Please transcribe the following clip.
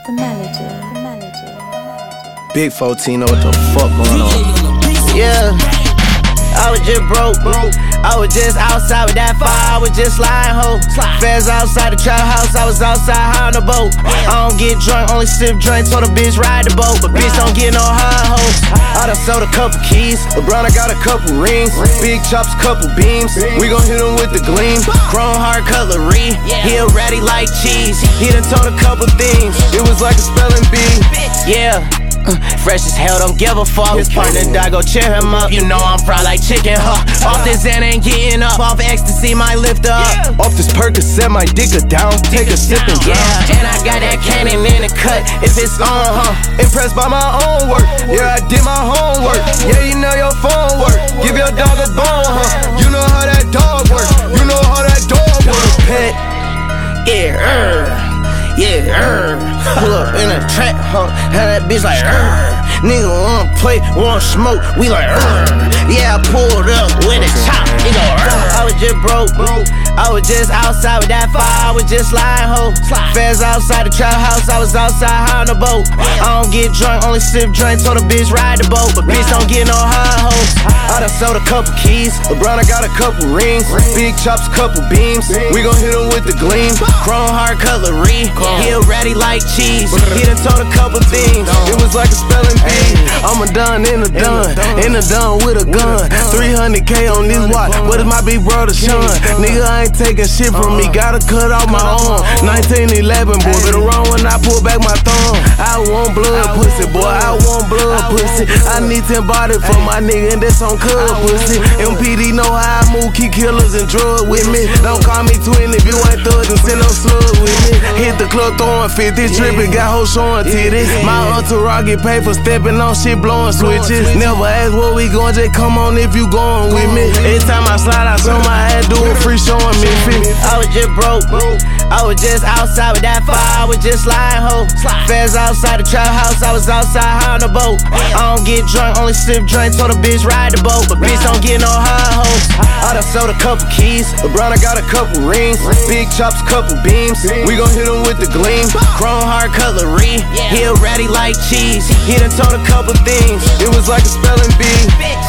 the melody. Big 14, know what the fuck going on. Yeah, I was just broke. I was just outside with that fire, I was just lying ho. Feds outside the trap house, I was outside high on the boat. I don't get drunk, only sip drink, told a bitch ride the boat. But bitch don't get no high hoes. I done sold a couple keys, LeBron I got a couple rings. Big chops, couple beams, we gon' hit him with the gleam. Chrome hard cutlery, he a ratty like cheese. He done told a couple things, it was like a spelling bee. Yeah. Fresh as hell, don't give a fuck. His partner die, go cheer him up. You know I'm fried like chicken, huh? Off this Xan ain't getting up. Off ecstasy, might lift up. Off this Percocet, might dig her down. Take a sip and drown. Yeah, and I got that cannon in the cut. If it's on, huh? Impressed by my own work. Yeah, I did my homework. Yeah, you know your phone work. Give your dog a bone, huh? You know how that dog work. You know how that dog work. Pet, pull up in a trap, huh? Had that bitch like, nigga wanna play, wanna smoke, we like, yeah, I pulled up with a chop, he go, I was just broke, I was just outside with that fire, I was just lying ho. Feds outside the trap house, I was outside high on the boat. I don't get drunk, only sip drink, told a bitch ride the boat. But bitch don't get no high hoes. I done sold a couple keys, LeBron I got a couple rings. Big chops, couple beams, we gon' hit him with the gleam. Chrome hard cutlery, he a ratty like cheese. He done told a couple things, it was like a spelling bee. I'm a done in a done with a gun. 300K on this watch, what is my big brother Sean? Nigga, I ain't taking shit from me, gotta cut off my arm. 1911, boy, better run when I pull back my thumb. I want blood pussy, boy, I want blood pussy. I need 10 bodies for my nigga, and that's on cub pussy. MPD know how I move, keep killers and drugs with me. Don't call me twin if you ain't thug, and send no slug with me. Hit the club throwing 50, tripping, got hoes showing titties. My entourage get paid for stepping on shit, blowing switches. Never ask where we going, just come on if you going with me. Every time I slide, I show my head, do a free showing me. I was just broke, I was just outside with that fire, I was just lying ho. Feds outside the trap house, I was outside high on the boat. I don't get drunk, only sip drink, told a bitch ride the boat. But bitch don't get no high hoes. I done sold a couple keys, LeBron I got a couple rings. Big chops, couple beams, we gon' hit him with the gleam. Chrome hard cutlery, he a ratty like cheese. He done told a couple things, it was like a spelling bee.